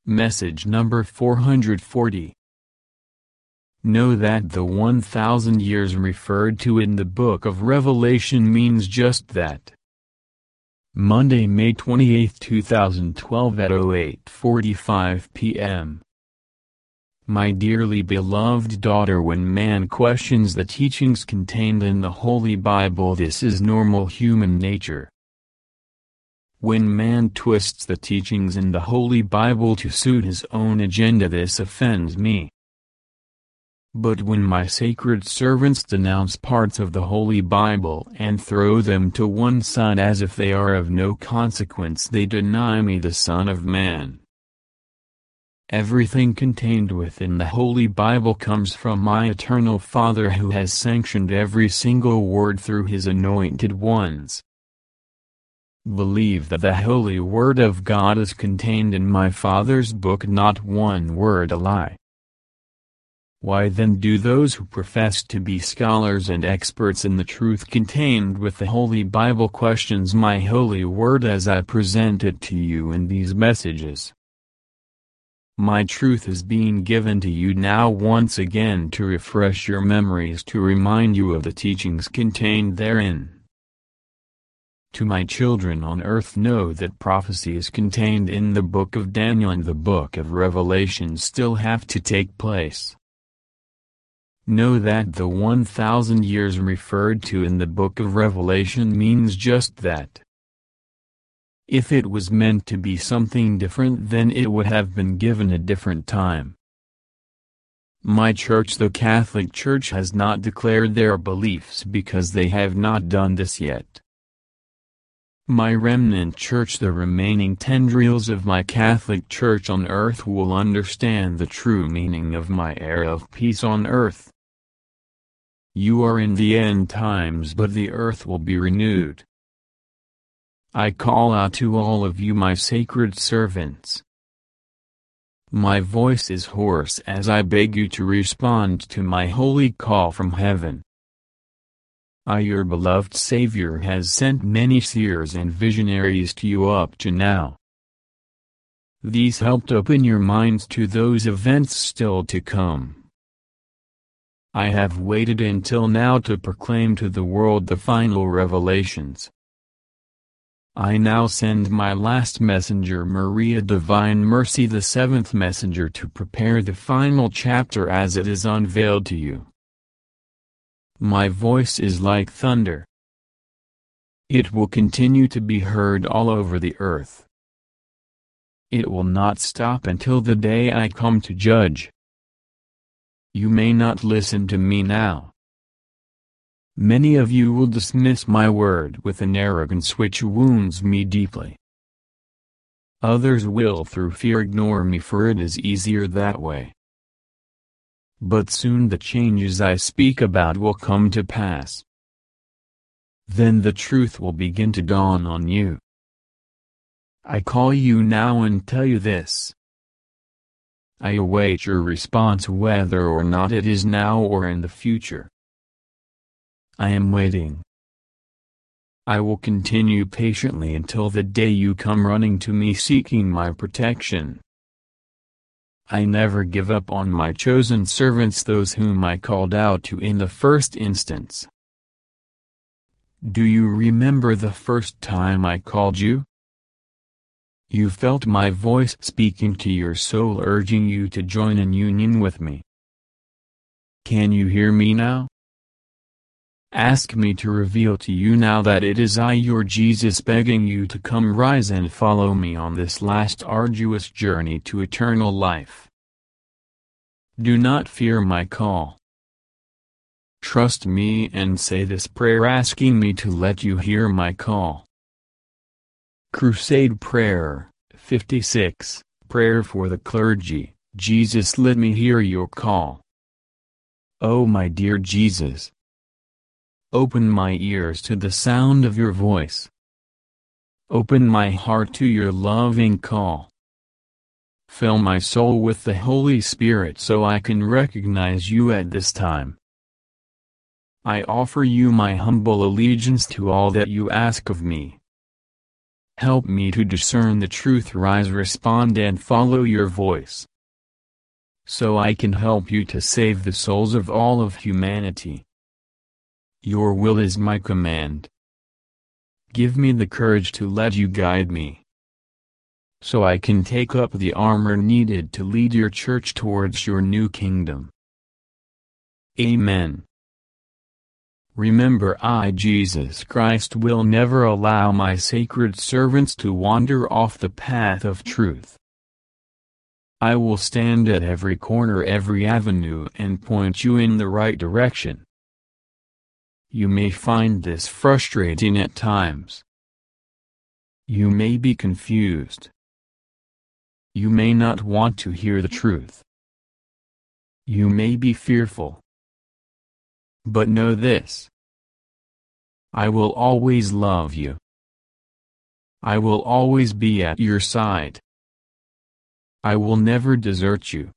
Message number 440. Know that the 1,000 years referred to in the book of Revelation means just that. Monday, May 28, 2012 at 08:45 p.m. My dearly beloved daughter, when man questions the teachings contained in the Holy Bible, this is normal human nature. When man twists the teachings in the Holy Bible to suit his own agenda, this offends me. But when my sacred servants denounce parts of the Holy Bible and throw them to one side as if they are of no consequence, they deny me, the Son of Man. Everything contained within the Holy Bible comes from my eternal Father, who has sanctioned every single word through his anointed ones. Believe that the holy word of God is contained in my Father's book, not one word a lie. Why then do those who profess to be scholars and experts in the truth contained with the Holy Bible questions my holy word as I present it to you in these messages? My truth is being given to you now once again to refresh your memories, to remind you of the teachings contained therein. To my children on earth, know that prophecies contained in the book of Daniel and the book of Revelation still have to take place. Know that the 1,000 years referred to in the book of Revelation means just that. If it was meant to be something different, then it would have been given a different time. My church, the Catholic Church, has not declared their beliefs because they have not done this yet. My remnant church, the remaining tendrils of my Catholic Church on earth, will understand the true meaning of my era of peace on earth. You are in the end times, but the earth will be renewed. I call out to all of you, my sacred servants. My voice is hoarse as I beg you to respond to my holy call from heaven. I, your beloved Savior, has sent many seers and visionaries to you up to now. These helped open your minds to those events still to come. I have waited until now to proclaim to the world the final revelations. I now send my last messenger, Maria Divine Mercy, the seventh messenger, to prepare the final chapter as it is unveiled to you. My voice is like thunder. It will continue to be heard all over the earth. It will not stop until the day I come to judge. You may not listen to me now. Many of you will dismiss my word with an arrogance which wounds me deeply. Others will through fear ignore me, for it is easier that way. But soon the changes I speak about will come to pass. Then the truth will begin to dawn on you. I call you now and tell you this. I await your response, whether or not it is now or in the future. I am waiting. I will continue patiently until the day you come running to me seeking my protection. I never give up on my chosen servants, those whom I called out to in the first instance. Do you remember the first time I called you? You felt my voice speaking to your soul, urging you to join in union with me. Can you hear me now? Ask me to reveal to you now that it is I, your Jesus, begging you to come, rise and follow me on this last arduous journey to eternal life. Do not fear my call. Trust me and say this prayer asking me to let you hear my call. Crusade Prayer, 56, Prayer for the Clergy. Jesus, let me hear your call. Oh my dear Jesus, open my ears to the sound of your voice. Open my heart to your loving call. Fill my soul with the Holy Spirit so I can recognize you at this time. I offer you my humble allegiance to all that you ask of me. Help me to discern the truth. Rise, respond and follow your voice, so I can help you to save the souls of all of humanity. Your will is my command. Give me the courage to let you guide me, so I can take up the armor needed to lead your church towards your new kingdom. Amen. Remember, I, Jesus Christ, will never allow my sacred servants to wander off the path of truth. I will stand at every corner, every avenue, and point you in the right direction. You may find this frustrating at times. You may be confused. You may not want to hear the truth. You may be fearful. But know this: I will always love you. I will always be at your side. I will never desert you.